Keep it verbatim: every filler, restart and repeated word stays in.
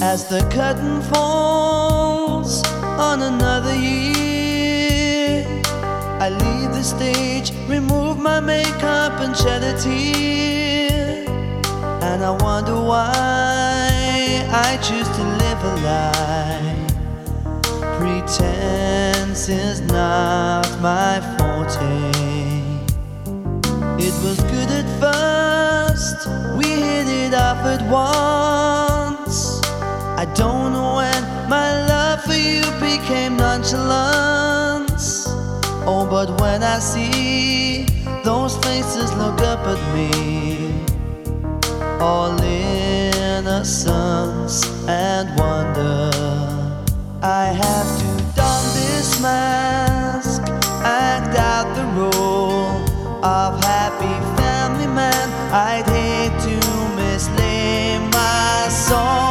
As the curtain falls on another year, I leave the stage, remove my makeup and shed a tear. And I wonder why I choose to live a lie. Pretense is not my forte. It was good at first, we hit it off at once. I don't know when my love for you became nonchalance. Oh, but when I see those faces look up at me, all innocence and wonder, I have to don this mask, act out the role of happy family man. I'd hate to mislay my soul.